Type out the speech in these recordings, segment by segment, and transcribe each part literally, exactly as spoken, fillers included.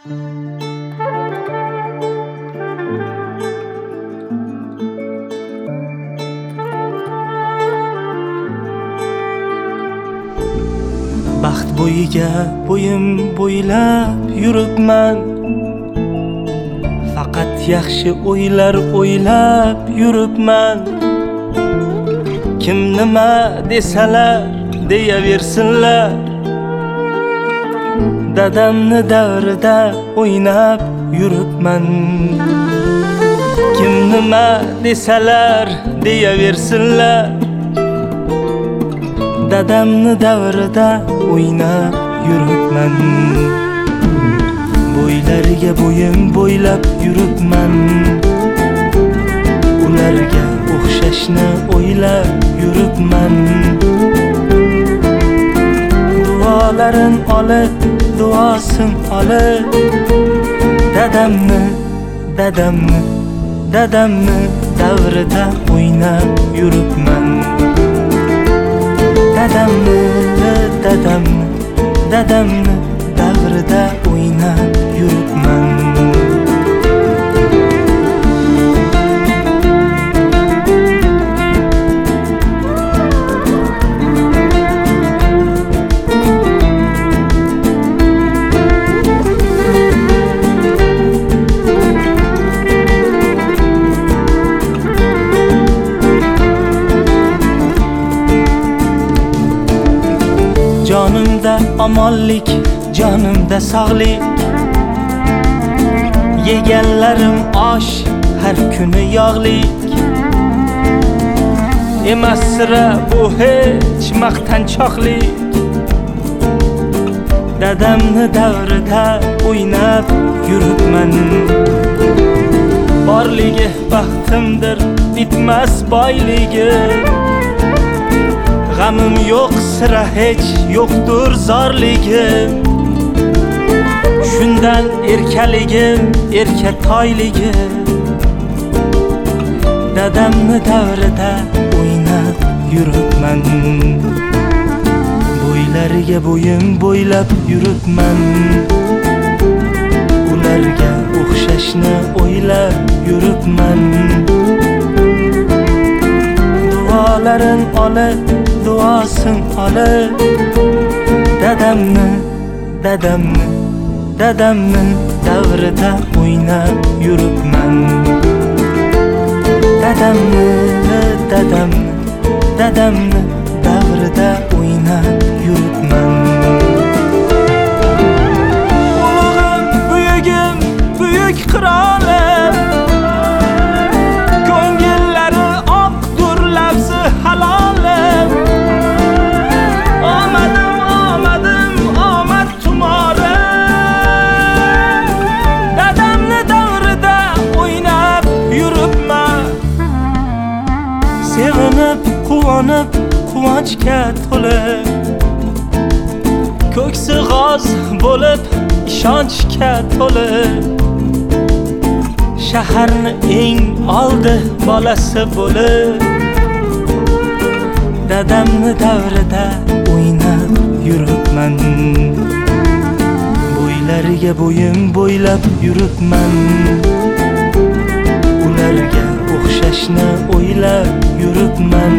Baxt bo'yiga bo'yim bo'ylab yuribman, faqat yaxshi o'ylar o'ylab yuribman. Kim nima desalar deyaversinlar, dadamni davrida o'ynab yuribman. Kim nima desalar deyaversinlar, dadamni davrida o'ynab yuribman. Bo'ylariga bo'yim bo'ylab yuribman, ularga o'xshashni o'ylab yuribman. Duolarin olib, duosin olib, dadamni, dadamni, dadamni davrida o'ynab yuribman. Dadamni, dadamni, dadamni davrida o'ynab yuribman. Jonimda omonlik, jonimda sog'lik, yeganlarim osh har kuni yog'lik. Emas sira bu hech maqtanchoqlik, dadamni davrida o'ynab yuribman. Borligi baxtimdir, bitmas boyligi, g'amim yo'q sira hech yo'qdir zorligim. Shundan erkaligim, erka toyligim, dadamni davrida o'ynab yuribman. Bo'ylariga bo'yim bo'ylab yuribman, ularga o'xshashni o'ylab yuribman. Duolarin olib, duosin olib, dadamni, dadamni, dadamni davrida o'ynab yuribman. Dadamni, dadamni, dadamni davrida o'ynab yuribman. Ulug'im, buyugim, buyuk qirolim, ko'ngillari oqdur labzi halolim. Omadim, omadim, omad tumorim, dadamni davrida o'ynab yuribman. Sevinib, quvonib, quvonchga to'lib, ko'ksi g'oz bo'lib, ishonchga to'lib, shaharni eng oldi bolasi bo'lib, dadamni davrida o'ynab yuribman. Bo'ylariga bo'yim bo'ylab yuribman, ularga o'xshashni o'ylab yuribman.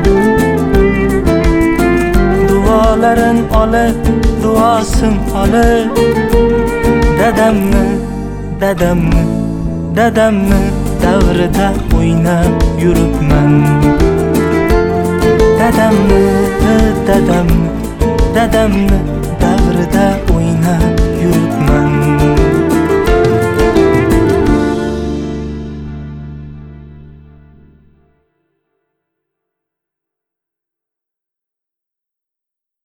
Duolarin olib, duosin olib, dadamni, dadamni, dadamni davrida o'ynab yuribman. Dadamni, dadamni, dadamni